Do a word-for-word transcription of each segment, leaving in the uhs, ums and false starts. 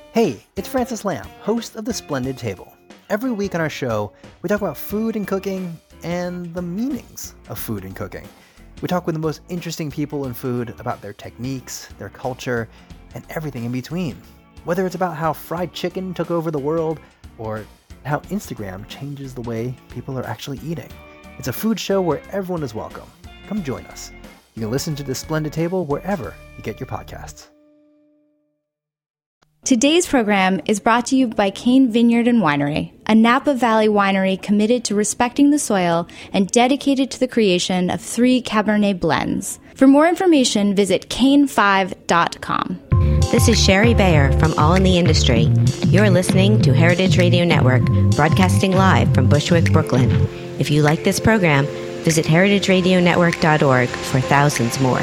Hey, it's Francis Lamb, host of The Splendid Table. Every week on our show, we talk about food and cooking and the meanings of food and cooking. We talk with the most interesting people in food about their techniques, their culture, and everything in between. Whether it's about how fried chicken took over the world or how Instagram changes the way people are actually eating. It's a food show where everyone is welcome. Come join us. You can listen to The Splendid Table wherever you get your podcasts. Today's program is brought to you by Cain Vineyard and Winery, a Napa Valley winery committed to respecting the soil and dedicated to the creation of three Cabernet blends. For more information, visit cain five dot com. This is Sherry Bayer from All in the Industry. You're listening to Heritage Radio Network, broadcasting live from Bushwick, Brooklyn. If you like this program, visit heritage radio network dot org for thousands more.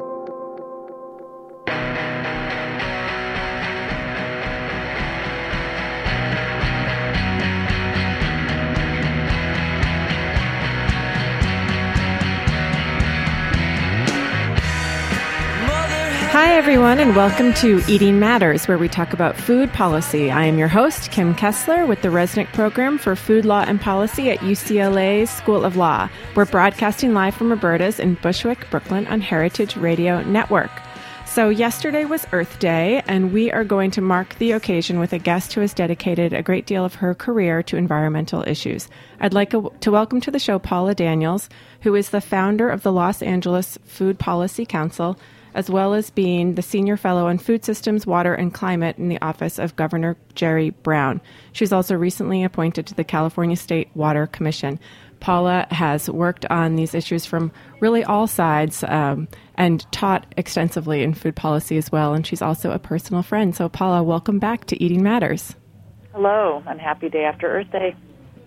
Hi, everyone, and welcome to Eating Matters, where we talk about food policy. I am your host, Kim Kessler, with the Resnick Program for Food Law and Policy at U C L A's School of Law. We're broadcasting live from Roberta's in Bushwick, Brooklyn on Heritage Radio Network. So yesterday was Earth Day, and we are going to mark the occasion with a guest who has dedicated a great deal of her career to environmental issues. I'd like to welcome to the show Paula Daniels, who is the founder of the Los Angeles Food Policy Council, as well as being the Senior Fellow on Food Systems, Water, and Climate in the Office of Governor Jerry Brown. She's also recently appointed to the California State Water Commission. Paula has worked on these issues from really all sides um, and taught extensively in food policy as well, and she's also a personal friend. So, Paula, welcome back to Eating Matters. Hello. I'm happy day after Earth Day.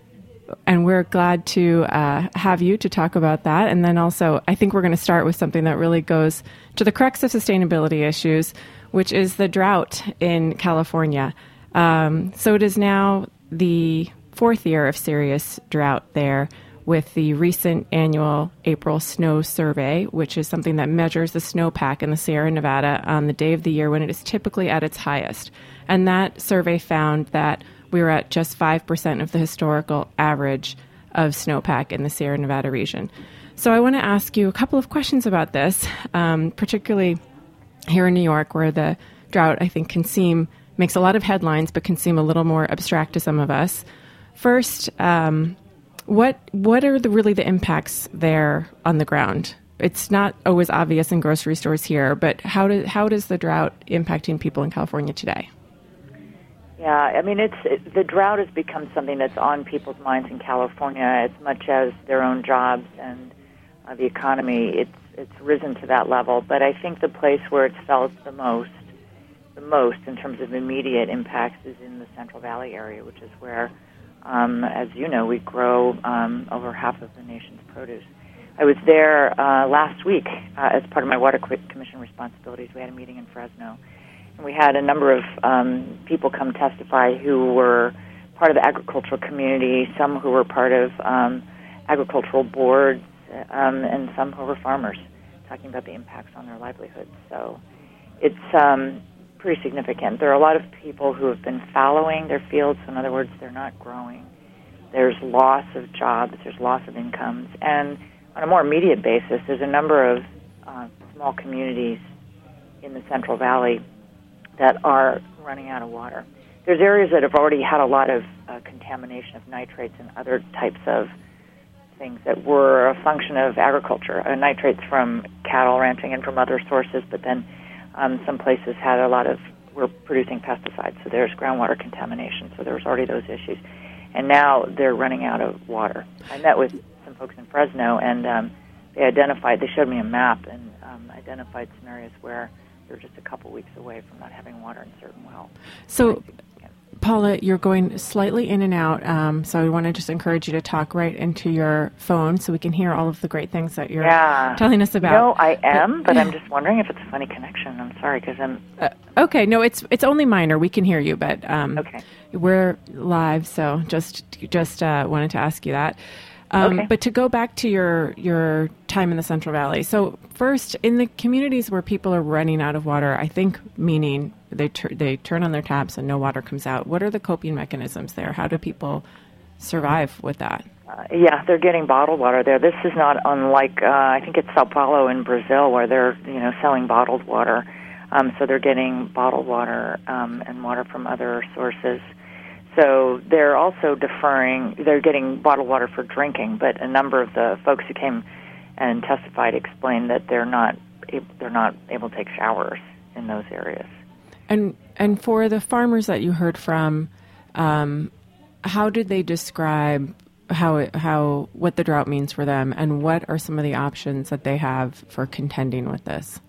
And we're glad to uh, have you to talk about that. And then also, I think we're going to start with something that really goes to the crux of sustainability issues, which is the drought in California. Um, so it is now the fourth year of serious drought there, with the recent annual April snow survey, which is something that measures the snowpack in the Sierra Nevada on the day of the year when it is typically at its highest. And that survey found that we were at just five percent of the historical average of snowpack in the Sierra Nevada region. So I want to ask you a couple of questions about this, um, particularly here in New York, where the drought, I think, can seem, makes a lot of headlines, but can seem a little more abstract to some of us. First, um, what what are the, really the impacts there on the ground? It's not always obvious in grocery stores here, but how do, how does the drought impacting people in California today? Yeah, I mean, it's it, the drought has become something that's on people's minds in California as much as their own jobs and uh, the economy. It's it's risen to that level. But I think the place where it's felt the most, the most in terms of immediate impacts, is in the Central Valley area, which is where, um, as you know, we grow um, over half of the nation's produce. I was there uh, last week uh, as part of my Water Commission responsibilities. We had a meeting in Fresno. We had a number of um, people come testify who were part of the agricultural community, some who were part of um, agricultural boards, um, and some who were farmers, talking about the impacts on their livelihoods. So it's um, pretty significant. There are a lot of people who have been fallowing their fields. So in other words, they're not growing. There's loss of jobs. There's loss of incomes. And on a more immediate basis, there's a number of uh, small communities in the Central Valley that are running out of water. There's areas that have already had a lot of uh, contamination of nitrates and other types of things that were a function of agriculture, uh, nitrates from cattle ranching and from other sources, but then um, some places had a lot of, were producing pesticides, so there's groundwater contamination, so there was already those issues. And now they're running out of water. I met with some folks in Fresno, and um, they identified, they showed me a map and um, identified some areas where they're just a couple weeks away from not having water in certain wells. So, Paula, you're going slightly in and out, um, so I want to just encourage you to talk right into your phone so we can hear all of the great things that you're yeah. telling us about. No, I am, but, but I'm just wondering if it's a funny connection. I'm sorry, because I'm... Uh, okay, no, it's it's only minor. We can hear you, but um, okay. we're live, so just, just uh, wanted to ask you that. Um, okay. But to go back to your, your time in the Central Valley, so first, in the communities where people are running out of water, I think meaning they tur- they turn on their taps and no water comes out. What are the coping mechanisms there? How do people survive with that? Uh, yeah, they're getting bottled water there. This is not unlike, uh, I think it's Sao Paulo in Brazil, where they're, you know, selling bottled water. Um, so they're getting bottled water um, and water from other sources. So they're also deferring, they're getting bottled water for drinking, but a number of the folks who came and testified explained that they're not they're not able to take showers in those areas. And and for the farmers that you heard from, um, how did they describe how it, how what the drought means for them, and what are some of the options that they have for contending with this?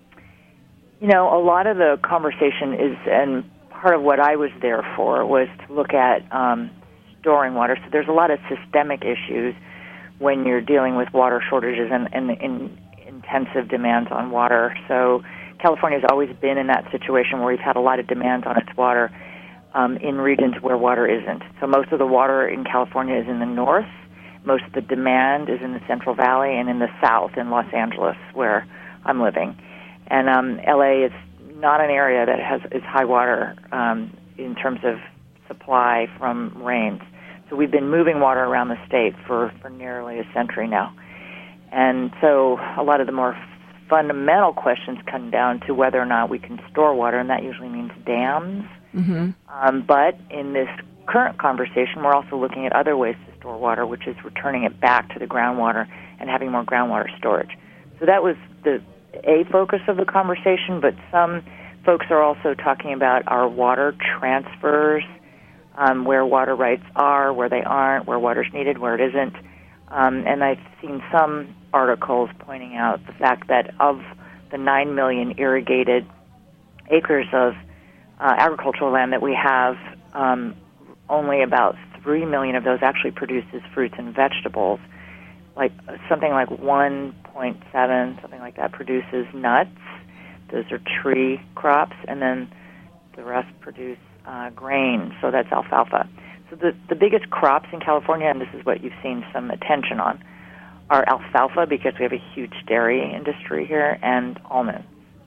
You know, a lot of the conversation is, and part of what I was there for was to look at um, storing water. So there's a lot of systemic issues when you're dealing with water shortages and, and, and intensive demands on water. So California has always been in that situation where we've had a lot of demands on its water um, in regions where water isn't. So most of the water in California is in the north. Most of the demand is in the Central Valley and in the south in Los Angeles, where I'm living. And um, L A is not an area that has is high water um, in terms of supply from rains. So we've been moving water around the state for, for nearly a century now. And so a lot of the more fundamental questions come down to whether or not we can store water, and that usually means dams. Mm-hmm. Um, but in this current conversation, we're also looking at other ways to store water, which is returning it back to the groundwater and having more groundwater storage. So that was the a focus of the conversation, but some folks are also talking about our water transfers, um, where water rights are, where they aren't, where water's needed, where it isn't. Um, and I've seen some articles pointing out the fact that of the nine million irrigated acres of uh, agricultural land that we have, um, only about three million of those actually produces fruits and vegetables. Like something like one point seven, something like that, produces nuts. Those are tree crops, and then the rest produce uh, grain, so that's alfalfa. So the, the biggest crops in California, and this is what you've seen some attention on, are alfalfa, because we have a huge dairy industry here, and almonds.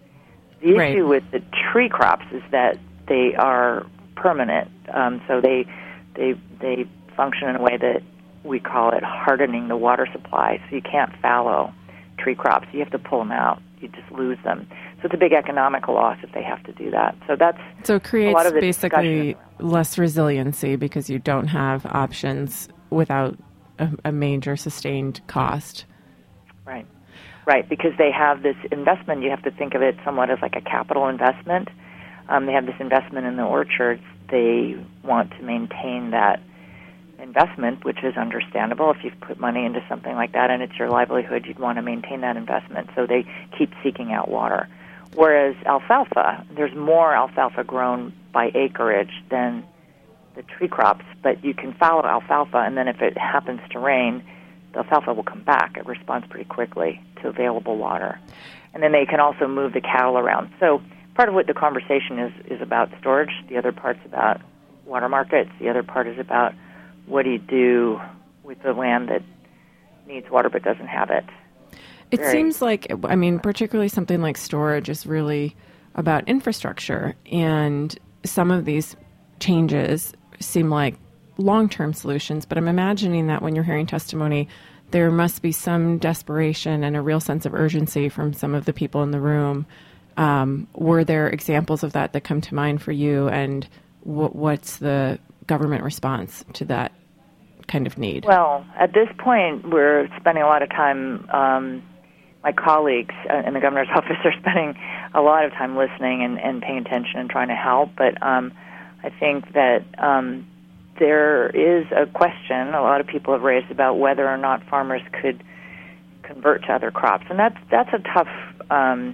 The Right. issue with the tree crops is that they are permanent, um, so they they they function in a way that we call it hardening the water supply, so you can't fallow tree crops. You have to pull them out. You just lose them. So it's a big economical loss if they have to do that. So that's So it creates a lot of the basically discussion. less resiliency because you don't have options without a, a major sustained cost. Right. Right, because they have this investment. You have to think of it somewhat as like a capital investment. Um, they have this investment in the orchards. They want to maintain that investment, which is understandable. If you've put money into something like that and it's your livelihood, you'd want to maintain that investment. So they keep seeking out water. Whereas alfalfa, there's more alfalfa grown by acreage than the tree crops, but you can fallow alfalfa, and then if it happens to rain, the alfalfa will come back. It responds pretty quickly to available water. And then they can also move the cattle around. So part of what the conversation is is about storage. The other part's about water markets. The other part is about what do you do with the land that needs water but doesn't have it. It Very- seems like, I mean, particularly something like storage is really about infrastructure, and some of these changes seem like long-term solutions, but I'm imagining that when you're hearing testimony, there must be some desperation and a real sense of urgency from some of the people in the room. Um, were there examples of that that come to mind for you, and w- what's the government response to that kind of need? Well, at this point, we're spending a lot of time, um, my colleagues in the governor's office are spending a lot of time listening and, and paying attention and trying to help, but um, I think that um, there is a question a lot of people have raised about whether or not farmers could convert to other crops, and that's, that's a tough um,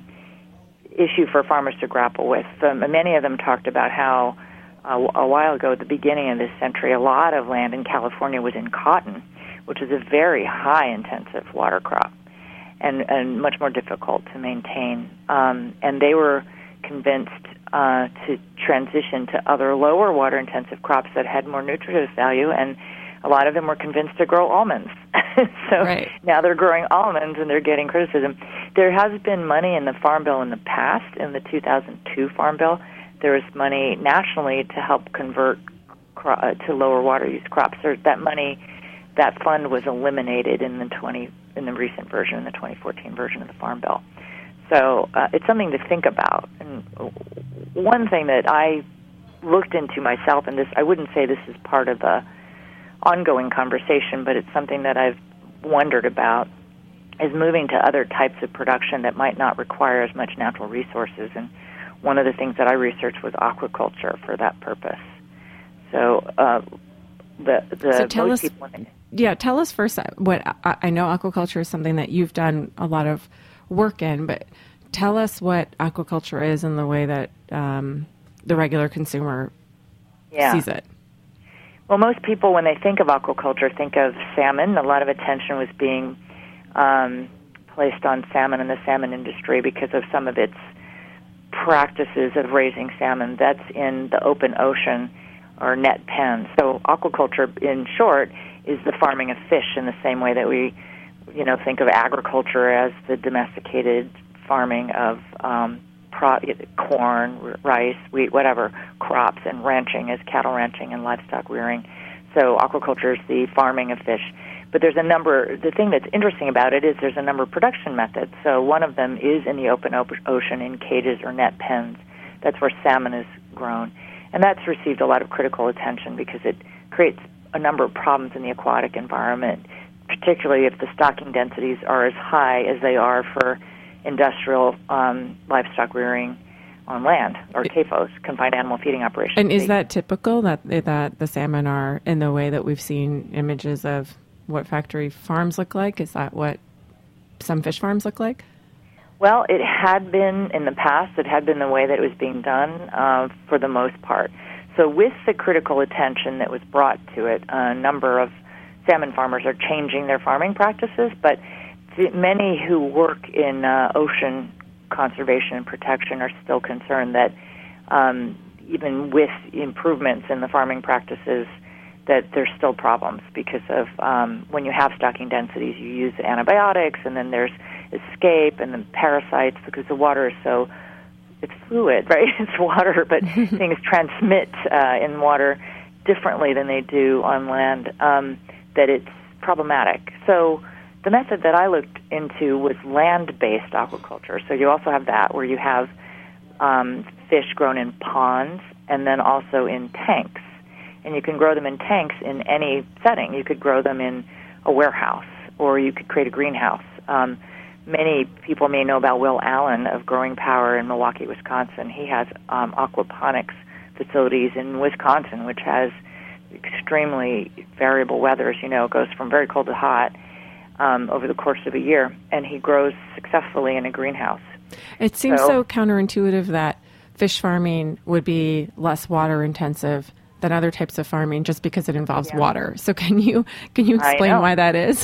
issue for farmers to grapple with. Um, many of them talked about how uh, a while ago, at the beginning of this century, a lot of land in California was in cotton, which is a very high-intensive water crop and, and much more difficult to maintain. Um, and they were convinced uh, to transition to other lower water-intensive crops that had more nutritive value, and a lot of them were convinced to grow almonds. so Right. now they're growing almonds and they're getting criticism. There has been money in the Farm Bill in the past, in the two thousand two Farm Bill, there was money nationally to help convert cro- uh, to lower water use crops. There, that money, that fund was eliminated in the twenty in the recent version, in the twenty fourteen version of the Farm Bill. So uh, it's something to think about. And one thing that I looked into myself, and this I wouldn't say this is part of the ongoing conversation, but it's something that I've wondered about, is moving to other types of production that might not require as much natural resources. And one of the things that I researched was aquaculture for that purpose. So uh, the the so tell us, people they, yeah, tell us first what I, I know. Aquaculture is something that you've done a lot of work in, but tell us what aquaculture is in the way that um, the regular consumer yeah. sees it. Well, most people, when they think of aquaculture, think of salmon. A lot of attention was being um, placed on salmon and the salmon industry because of some of its practices of raising salmon. That's in the open ocean or net pens. So aquaculture, in short, is the farming of fish in the same way that we, you know, think of agriculture as the domesticated farming of um, pro- corn, rice, wheat, whatever, crops, and ranching as cattle ranching and livestock rearing. So aquaculture is the farming of fish. But there's a number, the thing that's interesting about it is there's a number of production methods. So one of them is in the open op- ocean in cages or net pens. That's where salmon is grown. And that's received a lot of critical attention because it creates a number of problems in the aquatic environment, particularly if the stocking densities are as high as they are for industrial um, livestock rearing on land, or C A F Os, confined animal feeding operations. And is that typical, that that the salmon are in the way that we've seen images of what factory farms look like? Is that what some fish farms look like? Well, it had been in the past. It had been the way that it was being done uh, for the most part. So with the critical attention that was brought to it, a number of salmon farmers are changing their farming practices, but the, many who work in uh, ocean conservation and protection are still concerned that um, even with improvements in the farming practices, that there's still problems because of um, when you have stocking densities, you use antibiotics, and then there's escape and then parasites because the water is so, it's fluid, right? It's water, but things transmit uh, in water differently than they do on land, um, that it's problematic. So the method that I looked into was land-based aquaculture. So you also have that where you have um, fish grown in ponds and then also in tanks. And you can grow them in tanks in any setting. You could grow them in a warehouse, or you could create a greenhouse. Um, many people may know about Will Allen of Growing Power in Milwaukee, Wisconsin. He has um, aquaponics facilities in Wisconsin, which has extremely variable weather. As you know, it goes from very cold to hot um, over the course of a year, and he grows successfully in a greenhouse. It seems so, so counterintuitive that fish farming would be less water intensive than other types of farming just because it involves yeah. water. So can you can you explain why that is?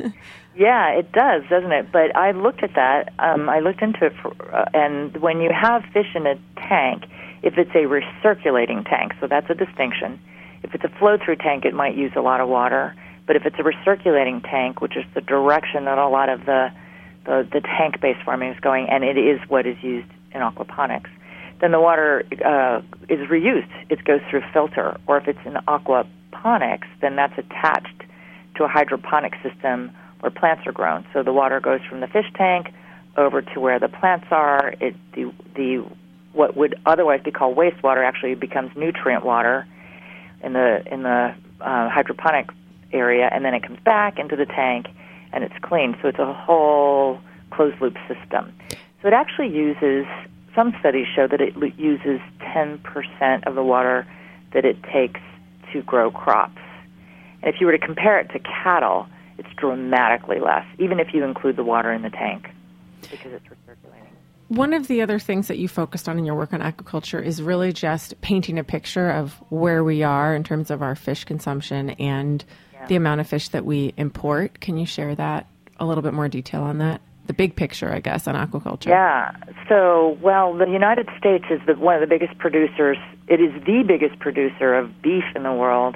Yeah, it does, doesn't it? But I looked at that. Um, I looked into it, for, uh, and when you have fish in a tank, if it's a recirculating tank, so that's a distinction. If it's a flow-through tank, it might use a lot of water. But if it's a recirculating tank, which is the direction that a lot of the the, the tank-based farming is going, and it is what is used in aquaponics, then the water uh, is reused. It goes through a filter. Or if it's in aquaponics, then that's attached to a hydroponic system where plants are grown. So the water goes from the fish tank over to where the plants are. It the the what would otherwise be called wastewater actually becomes nutrient water in the in the uh, hydroponic area, and then it comes back into the tank and it's clean. So it's a whole closed loop system. So it actually uses, some studies show that it uses ten percent of the water that it takes to grow crops. And if you were to compare it to cattle, it's dramatically less, even if you include the water in the tank, because it's recirculating. One of the other things that you focused on in your work on aquaculture is really just painting a picture of where we are in terms of our fish consumption and yeah. the amount of fish that we import. Can you share that, a little bit more detail on that? The big picture, I guess, on aquaculture. Yeah. So, well, the United States is the, one of the biggest producers. It is the biggest producer of beef in the world,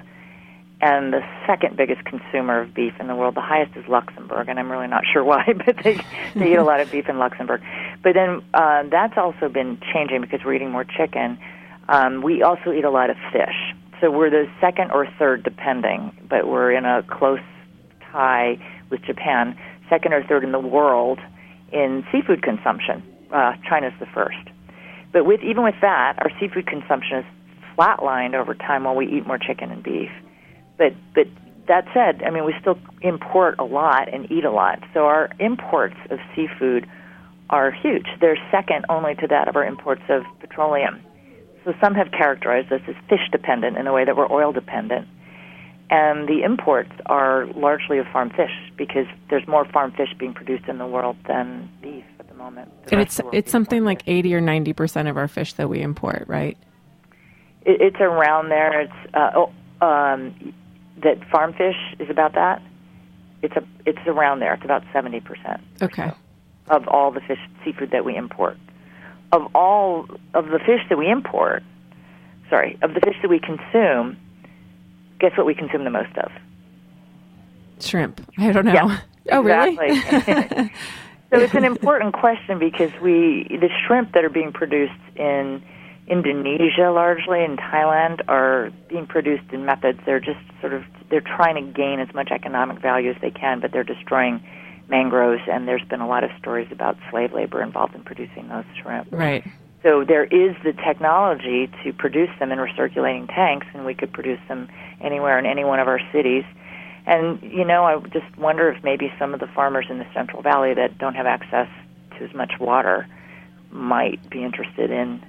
and the second biggest consumer of beef in the world. The highest is Luxembourg, and I'm really not sure why, but they, they eat a lot of beef in Luxembourg. But then uh, that's also been changing because we're eating more chicken. Um, we also eat a lot of fish. So we're the second or third, depending, but we're in a close tie with Japan, second or third in the world in seafood consumption. Uh, China's the first. But with even with that, our seafood consumption is flatlined over time while we eat more chicken and beef. But but that said, I mean, we still import a lot and eat a lot. So our imports of seafood are huge. They're second only to that of our imports of petroleum. So some have characterized us as fish-dependent in a way that we're oil-dependent. And the imports are largely of farm fish because there's more farm fish being produced in the world than beef at the moment. The and it's it's something like eighty or ninety percent of our fish that we import, right? It, it's around there. It's uh, oh, um, that farm fish is about that. It's a it's around there. It's about seventy percent. Okay. Of all the fish seafood that we import. Of all of the fish that we import, sorry, of the fish that we consume, guess what we consume the most of? Shrimp. I don't know. Yeah, oh, exactly. really? So it's an important question because we the shrimp that are being produced in Indonesia largely and Thailand are being produced in methods they're just sort of they're trying to gain as much economic value as they can, but they're destroying mangroves, and there's been a lot of stories about slave labor involved in producing those shrimp. Right. So there is the technology to produce them in recirculating tanks, and we could produce them anywhere in any one of our cities. And, you know, I just wonder if maybe some of the farmers in the Central Valley that don't have access to as much water might be interested in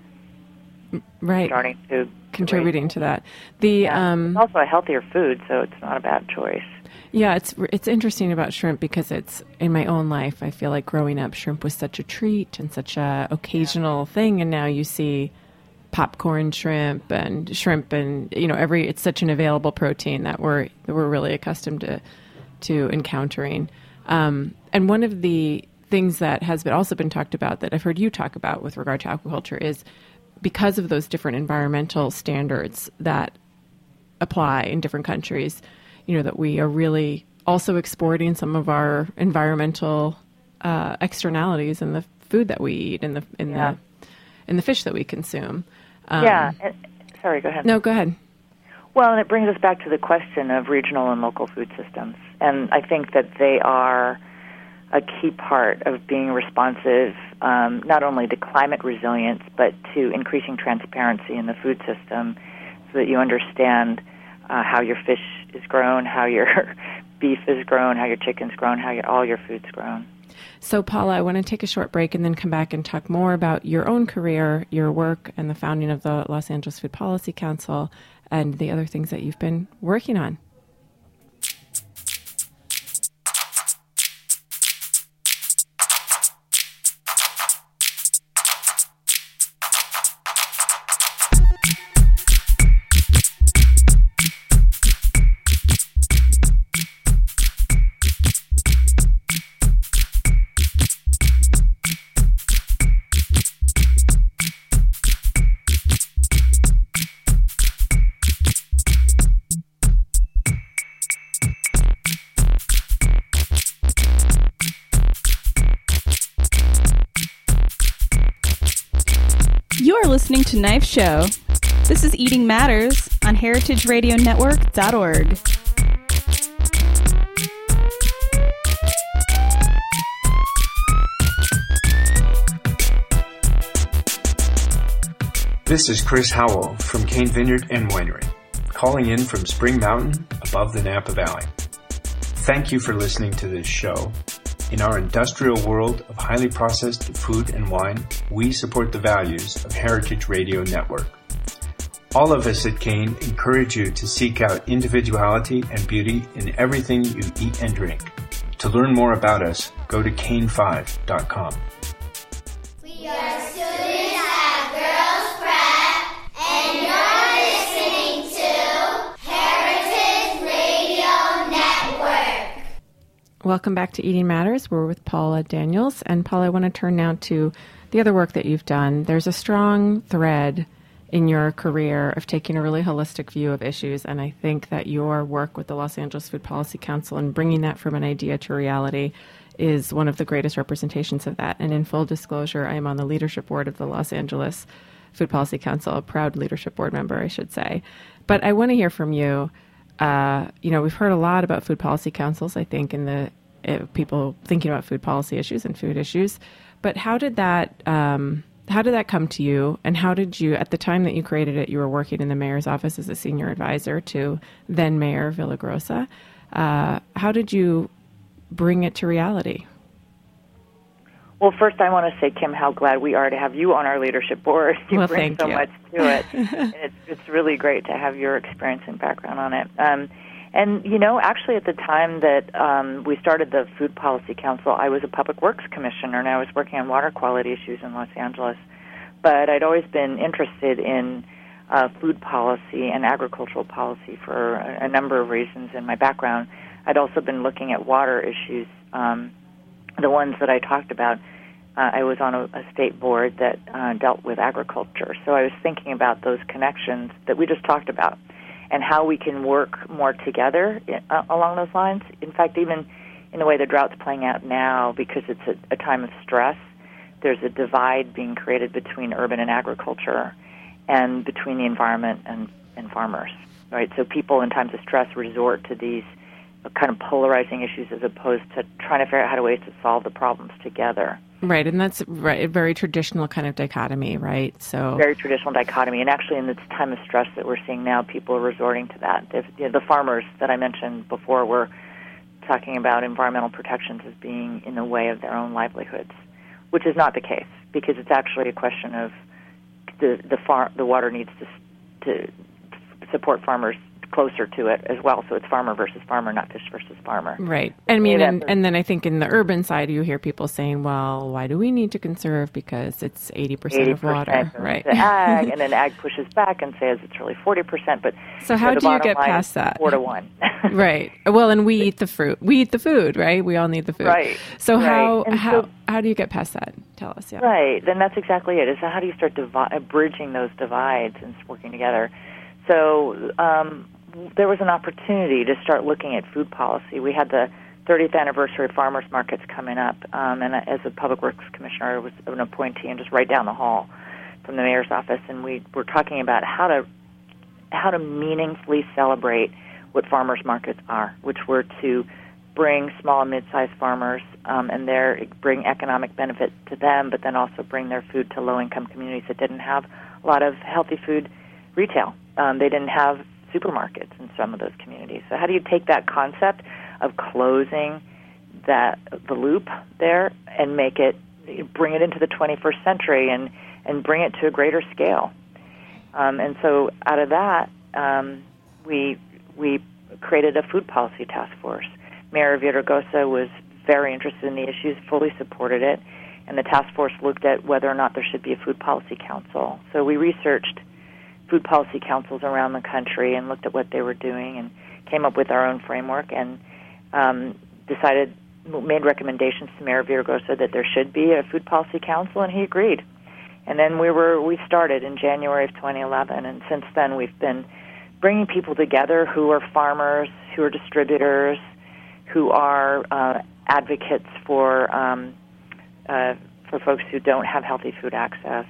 right. starting to contributing to that. The yeah. um, It's also a healthier food, so it's not a bad choice. Yeah, it's it's interesting about shrimp because it's in my own life. I feel like growing up, shrimp was such a treat and such a occasional yeah. thing, and now you see popcorn shrimp and shrimp, and you know, every it's such an available protein that we're that we're really accustomed to to encountering. Um, and one of the things that has been also been talked about that I've heard you talk about with regard to aquaculture is because of those different environmental standards that apply in different countries. You know, that we are really also exporting some of our environmental uh, externalities in the food that we eat, in the in yeah. the in the fish that we consume. Um, yeah. And, sorry, go ahead. No, go ahead. Well, and it brings us back to the question of regional and local food systems, and I think that they are a key part of being responsive, um, not only to climate resilience, but to increasing transparency in the food system, so that you understand uh, how your fish is grown, how your beef is grown, how your chicken's grown, how your, all your food's grown. So, Paula, I want to take a short break and then come back and talk more about your own career, your work, and the founding of the Los Angeles Food Policy Council, and the other things that you've been working on. You're listening to Knife Show. This is Eating Matters on heritage radio network dot org. This is Chris Howell from Cane Vineyard and Winery, calling in from Spring Mountain above the Napa Valley. Thank you for listening to this show. In our industrial world of highly processed food and wine, we support the values of Heritage Radio Network. All of us at Cane encourage you to seek out individuality and beauty in everything you eat and drink. To learn more about us, go to cane five dot com. We are students at Girls Prep, and you're listening to Heritage Radio Network. Welcome back to Eating Matters. We're with Paula Daniels. And Paula, I want to turn now to the other work that you've done. There's a strong thread in your career of taking a really holistic view of issues, and I think that your work with the Los Angeles Food Policy Council and bringing that from an idea to reality is one of the greatest representations of that. And in full disclosure, I am on the leadership board of the Los Angeles Food Policy Council, a proud leadership board member, I should say. But I want to hear from you. Uh, you know, we've heard a lot about food policy councils, I think, in the uh, people thinking about food policy issues and food issues. But how did that um, how did that come to you? And how did you, at the time that you created it, you were working in the mayor's office as a senior advisor to then Mayor Villagrosa. Uh, how did you bring it to reality? Well, first I want to say, Kim, how glad we are to have you on our leadership board. You well, bring thank so you. much to it. And it's, it's really great to have your experience and background on it. Um, and, you know, actually at the time that um, we started the Food Policy Council, I was a public works commissioner, and I was working on water quality issues in Los Angeles. But I'd always been interested in uh, food policy and agricultural policy for a, a number of reasons in my background. I'd also been looking at water issues, um the ones that I talked about. Uh, I was on a, a state board that uh, dealt with agriculture. So I was thinking about those connections that we just talked about and how we can work more together uh, along those lines. In fact, even in the way the drought's playing out now, because it's a, a time of stress, there's a divide being created between urban and agriculture and between the environment and, and farmers, right? So people in times of stress resort to these kind of polarizing issues as opposed to trying to figure out how to ways to solve the problems together. Right, and that's right, a very traditional kind of dichotomy, right? So very traditional dichotomy, and actually in this time of stress that we're seeing now, people are resorting to that. If, you know, the farmers that I mentioned before were talking about environmental protections as being in the way of their own livelihoods, which is not the case, because it's actually a question of the the far the water needs to to support farmers closer to it as well. So it's farmer versus farmer, not fish versus farmer. Right. I mean, and, and then I think in the urban side, you hear people saying, well, why do we need to conserve? Because it's eighty percent of water. Right. The ag, and then ag pushes back and says it's really forty percent. But so how so do you get past that? Four to one. Right. Well, and we eat the fruit. We eat the food, right? We all need the food. Right. So right. how and how so, how do you get past that? Tell us. Yeah. Right. Then that's exactly it. Is how do you start divi- bridging those divides and working together? So um, there was an opportunity to start looking at food policy. We had the thirtieth anniversary of farmers markets coming up, um, and as a public works commissioner, I was an appointee and just right down the hall from the mayor's office, and we were talking about how to how to meaningfully celebrate what farmers markets are, which were to bring small and mid-sized farmers um, and their bring economic benefit to them, but then also bring their food to low-income communities that didn't have a lot of healthy food retail. Um, they didn't have supermarkets in some of those communities. So how do you take that concept of closing that the loop there and make it, bring it into the twenty-first century and, and bring it to a greater scale? Um, and so out of that, um, we we created a food policy task force. Mayor Villagrosa was very interested in the issues, fully supported it, and the task force looked at whether or not there should be a food policy council. So we researched food policy councils around the country and looked at what they were doing and came up with our own framework and um, decided, made recommendations to Mayor Villagrosa that there should be a food policy council, and he agreed. And then we were we started in January of twenty eleven, and since then we've been bringing people together who are farmers, who are distributors, who are uh, advocates for um, uh, for folks who don't have healthy food access.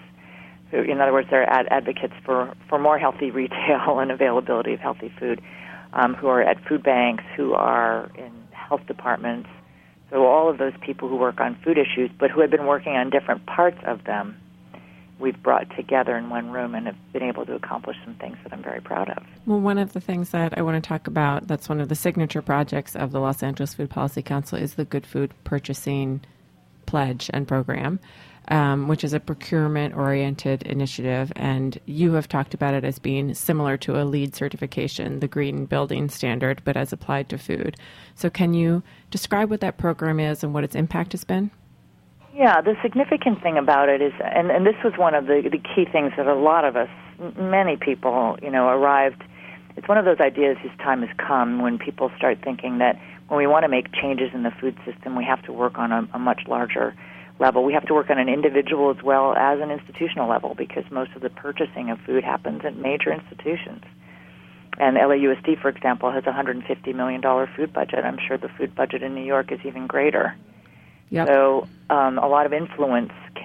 In other words, they're ad- advocates for, for more healthy retail and availability of healthy food, um, who are at food banks, who are in health departments. So all of those people who work on food issues, but who have been working on different parts of them, we've brought together in one room and have been able to accomplish some things that I'm very proud of. Well, one of the things that I want to talk about, that's one of the signature projects of the Los Angeles Food Policy Council, is the Good Food Purchasing Pledge and Program. Um, which is a procurement-oriented initiative, and you have talked about it as being similar to a LEED certification, the Green Building Standard, but as applied to food. So can you describe what that program is and what its impact has been? Yeah, the significant thing about it is, and, and this was one of the, the key things that a lot of us, many people, you know, arrived, it's one of those ideas whose time has come when people start thinking that when we want to make changes in the food system, we have to work on a, a much larger level. We have to work on an individual as well as an institutional level, because most of the purchasing of food happens at major institutions. And L A U S D, for example, has a one hundred fifty million dollars food budget. I'm sure the food budget in New York is even greater. Yep. So um, a lot of influence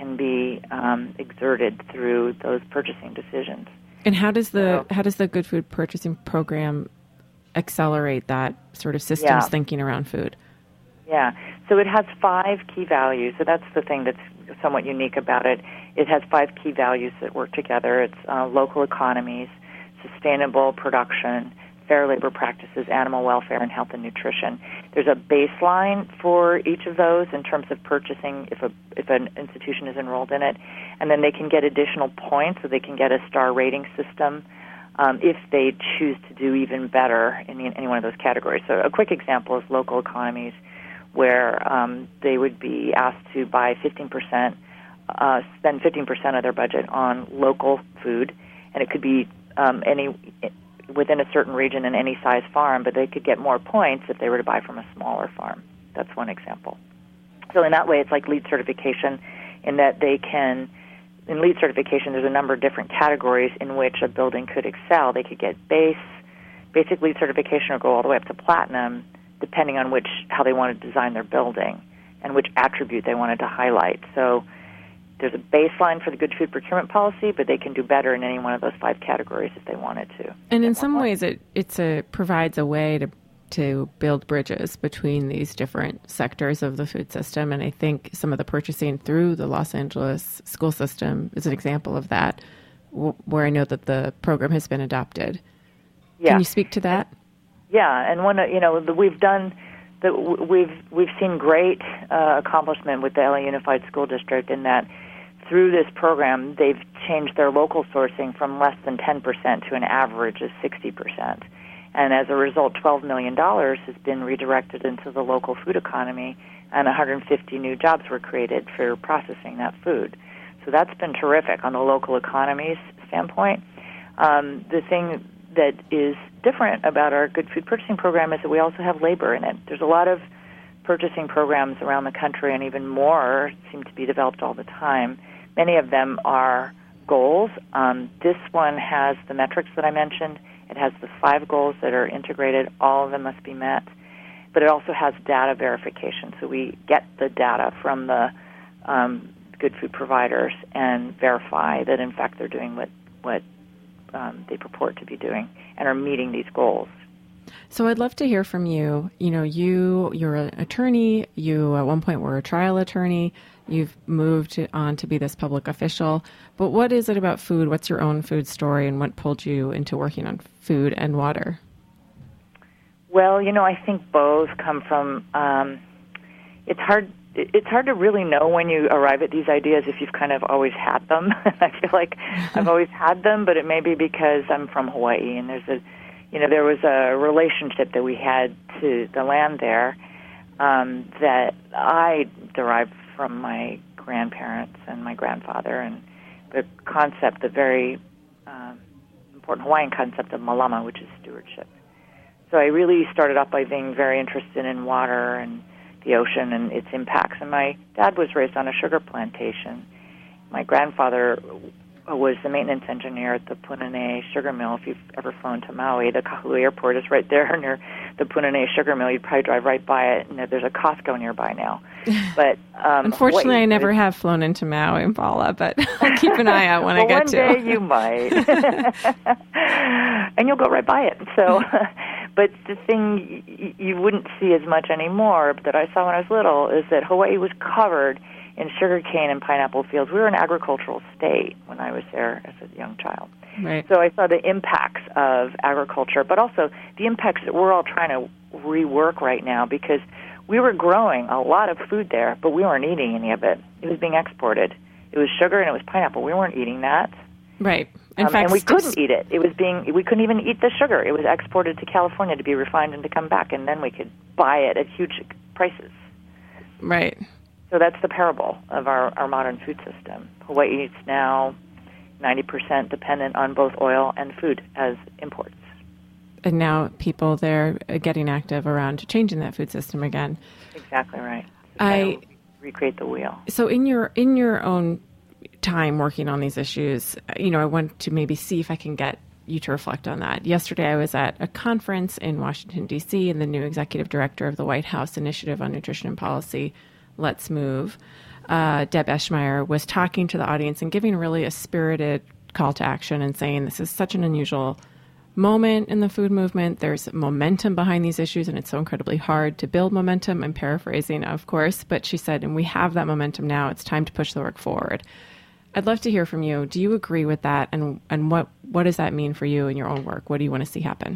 can be um, exerted through those purchasing decisions. And how does the So- how does the Good Food Purchasing Program accelerate that sort of systems Yeah. thinking around food? Yeah, so it has five key values. So that's the thing that's somewhat unique about it. It has five key values that work together. It's uh, local economies, sustainable production, fair labor practices, animal welfare, and health and nutrition. There's a baseline for each of those in terms of purchasing if a if an institution is enrolled in it, and then they can get additional points, so they can get a star rating system um, if they choose to do even better in any one of those categories. So a quick example is local economies, where um, they would be asked to buy fifteen percent, uh, spend fifteen percent of their budget on local food, and it could be um, any within a certain region in any size farm, but they could get more points if they were to buy from a smaller farm. That's one example. So in that way, it's like LEED certification in that they can, in LEED certification, there's a number of different categories in which a building could excel. They could get base, basic LEED certification, or go all the way up to platinum, depending on which how they want to design their building and which attribute they wanted to highlight. So there's a baseline for the Good Food Procurement Policy, but they can do better in any one of those five categories if they wanted to. And in some ways, it it's a provides a way to to build bridges between these different sectors of the food system. And I think some of the purchasing through the Los Angeles school system is an example of that, w- where I know that the program has been adopted. Yeah. Can you speak to that? Yeah, and one, you know, the, we've done, the, we've we've seen great uh, accomplishment with the L A Unified School District in that through this program, they've changed their local sourcing from less than ten percent to an average of sixty percent. And as a result, twelve million dollars has been redirected into the local food economy, and one hundred fifty new jobs were created for processing that food. So that's been terrific on the local economy's standpoint. Um, the thing that is different about our Good Food Purchasing Program is that we also have labor in it. There's a lot of purchasing programs around the country, and even more seem to be developed all the time. Many of them are goals. Um, this one has the metrics that I mentioned. It has the five goals that are integrated. All of them must be met. But it also has data verification. So we get the data from the um, good food providers and verify that, in fact, they're doing what, what um, they purport to be doing and are meeting these goals. So I'd love to hear from you. You know, you, you're an attorney. You at one point were a trial attorney. You've moved on to be this public official. But what is it about food? What's your own food story, and what pulled you into working on food and water? Well, you know, I think both come from, um, it's hard it's hard to really know when you arrive at these ideas if you've kind of always had them. I feel like I've always had them, but it may be because I'm from Hawaii, and there's a, you know, there was a relationship that we had to the land there um, that I derived from my grandparents and my grandfather, and the concept, the very um, important Hawaiian concept of malama, which is stewardship. So I really started off by being very interested in water and the ocean and its impacts. And my dad was raised on a sugar plantation. My grandfather was the maintenance engineer at the Punane sugar mill. If you've ever flown to Maui, the Kahului Airport is right there near the Punane sugar mill. You'd probably drive right by it, and there's a Costco nearby now. But um, unfortunately, Hawaii, I never have flown into Maui and Paula, but I'll keep an eye out when well, I get one to. One day you might, and you'll go right by it. So, but the thing y- you wouldn't see as much anymore that I saw when I was little is that Hawaii was covered in sugarcane and pineapple fields. We were an agricultural state when I was there as a young child. Right. So I saw the impacts of agriculture, but also the impacts that we're all trying to rework right now, because we were growing a lot of food there, but we weren't eating any of it. It was being exported. It was sugar and it was pineapple. We weren't eating that. Right. In um, fact, and we st- couldn't eat it. It was being we couldn't even eat the sugar. It was exported to California to be refined and to come back, and then we could buy it at huge prices. Right. So that's the parable of our, our modern food system. Hawaii is now ninety percent dependent on both oil and food as imports. And now people there are getting active around changing that food system again. Exactly right. I recreate the wheel. So in your in your own time working on these issues, you know, I want to maybe see if I can get you to reflect on that. Yesterday, I was at a conference in Washington, D C, and the new executive director of the White House Initiative on Nutrition and Policy, Let's Move, uh, Deb Eschmeyer was talking to the audience and giving really a spirited call to action and saying this is such an unusual moment in the food movement. There's momentum behind these issues, and it's so incredibly hard to build momentum. I'm paraphrasing, of course, but she said, and we have that momentum now. It's time to push the work forward. I'd love to hear from you. Do you agree with that? And and what, what does that mean for you in your own work? What do you want to see happen?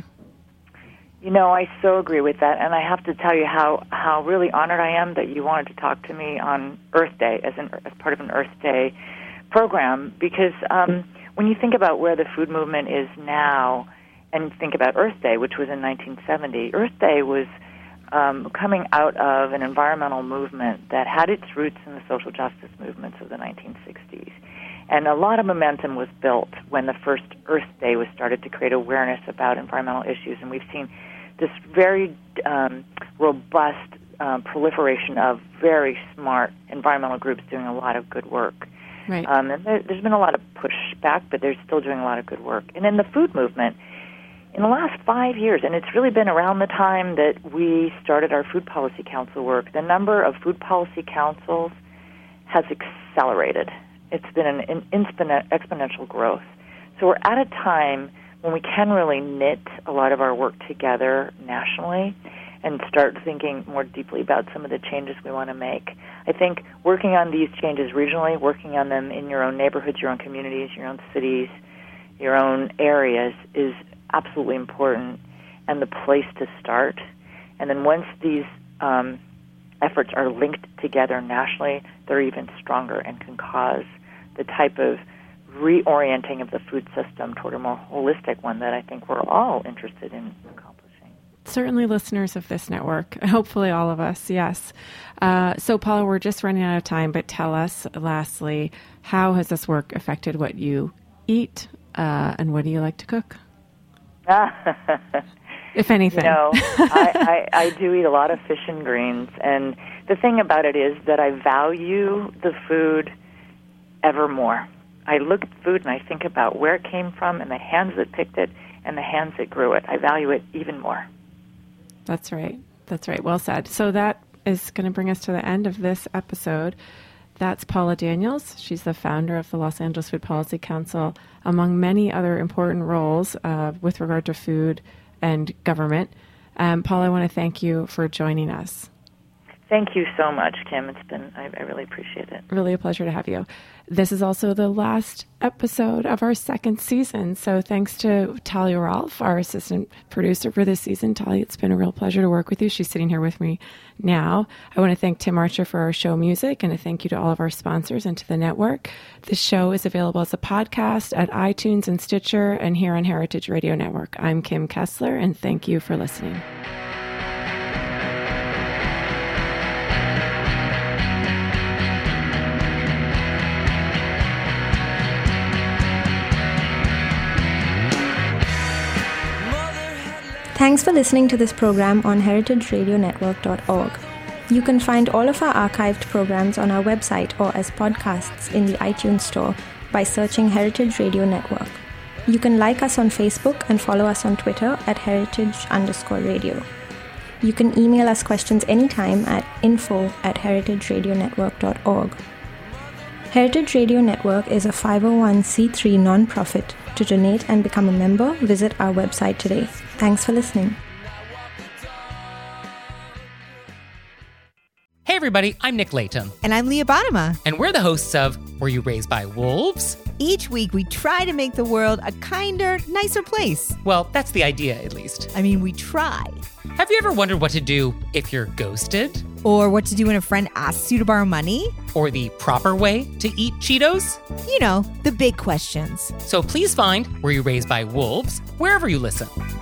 You know, I so agree with that, and I have to tell you how, how really honored I am that you wanted to talk to me on Earth Day as, an, as part of an Earth Day program, because um, when you think about where the food movement is now and think about Earth Day, which was in nineteen seventy, Earth Day was um, coming out of an environmental movement that had its roots in the social justice movements of the nineteen sixties. And a lot of momentum was built when the first Earth Day was started to create awareness about environmental issues, and we've seen this very um, robust um, proliferation of very smart environmental groups doing a lot of good work. Right. Um, and there, there's been a lot of pushback, but they're still doing a lot of good work. And in the food movement, in the last five years, and it's really been around the time that we started our Food Policy Council work, the number of food policy councils has accelerated. It's been an, an exponent, exponential growth. So we're at a time when we can really knit a lot of our work together nationally and start thinking more deeply about some of the changes we want to make. I think working on these changes regionally, working on them in your own neighborhoods, your own communities, your own cities, your own areas is absolutely important and the place to start. And then once these um, efforts are linked together nationally, they're even stronger and can cause the type of reorienting of the food system toward a more holistic one that I think we're all interested in accomplishing. Certainly listeners of this network, hopefully all of us, yes. Uh, so, Paula, we're just running out of time, but tell us, lastly, how has this work affected what you eat, uh, and what do you like to cook? If anything. You know, I, I, I do eat a lot of fish and greens, and the thing about it is that I value the food ever more. I look at food and I think about where it came from and the hands that picked it and the hands that grew it. I value it even more. That's right. That's right. Well said. So that is going to bring us to the end of this episode. That's Paula Daniels. She's the founder of the Los Angeles Food Policy Council, among many other important roles uh, with regard to food and government. Um, Paula, I want to thank you for joining us. Thank you so much, Kim. It's been, I, I really appreciate it. Really a pleasure to have you. This is also the last episode of our second season. So thanks to Talia Rolfe, our assistant producer for this season. Talia, it's been a real pleasure to work with you. She's sitting here with me now. I want to thank Tim Archer for our show music, and a thank you to all of our sponsors and to the network. This show is available as a podcast at iTunes and Stitcher and here on Heritage Radio Network. I'm Kim Kessler, and thank you for listening. Thanks for listening to this program on heritage radio network dot org. You can find all of our archived programs on our website or as podcasts in the iTunes Store by searching Heritage Radio Network. You can like us on Facebook and follow us on Twitter at heritage underscore radio. You can email us questions anytime at info at heritage radio network dot org. Heritage Radio Network is a five oh one c three nonprofit. To donate and become a member, visit our website today. Thanks for listening. Hey everybody, I'm Nick Latham. And I'm Leah Bottima. And we're the hosts of Were You Raised by Wolves? Each week we try to make the world a kinder, nicer place. Well, that's the idea, at least. I mean, we try. Have you ever wondered what to do if you're ghosted? Or what to do when a friend asks you to borrow money? Or the proper way to eat Cheetos? You know, the big questions. So please find Were You Raised by Wolves wherever you listen.